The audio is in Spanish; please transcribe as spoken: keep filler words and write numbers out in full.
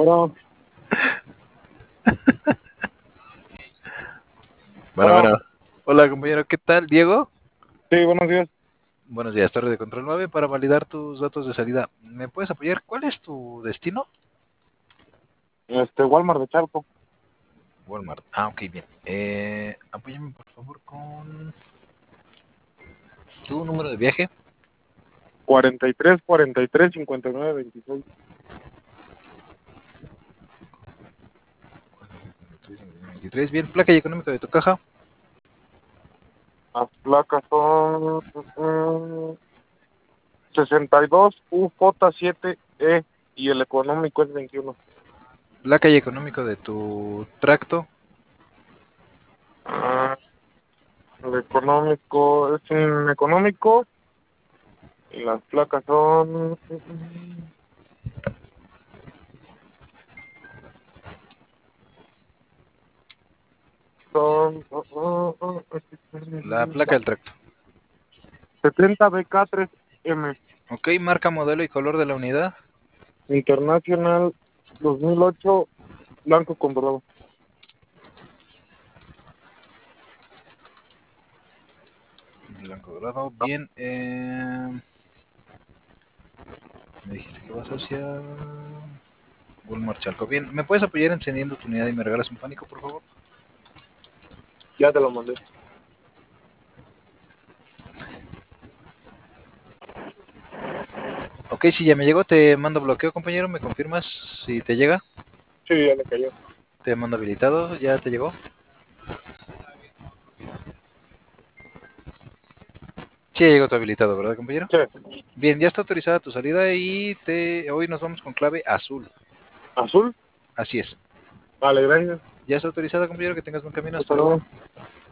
Bueno, Bueno, bueno, bueno. Hola, compañero, ¿qué tal? ¿Diego? sí, buenos días. Buenos días, Torre de Control nueve para validar tus datos de salida. ¿Me puedes apoyar? ¿Cuál es tu destino? Este, Walmart de Chalco, Walmart. Ah, ok, bien. Eh, apóyame, por favor, con tu número de viaje. cuarenta y tres, cuarenta y tres, cincuenta y nueve, veintiséis. veintitrés, bien. Placa y económica de tu caja. Las placas son mm, sesenta y dos U J siete E y el económico es veintiuno. Placa y económico de tu tracto. Ah, el económico es un económico y las placas son mm, son oh, oh, oh, La placa del tracto. setenta B K tres M Ok, marca, modelo y color de la unidad. Internacional dos mil ocho blanco con dorado. Blanco dorado. Bien. Eh, me dijiste que vas hacia Walmart Chalco. Bien. ¿Me puedes apoyar encendiendo tu unidad y me regalas un pánico, por favor? Ya te lo mandé. Ok, si ya me llegó, te mando bloqueo, compañero. ¿Me confirmas si te llega? Sí, ya le cayó. Te mando habilitado. ¿Ya te llegó? Sí, ya llegó tu habilitado, ¿verdad, compañero? Sí. Bien, ya está autorizada tu salida y te hoy nos vamos con clave azul. ¿Azul? Así es. Vale, gracias. Ya está autorizada, compañero. Que tengas buen camino. Hasta Hasta luego. luego.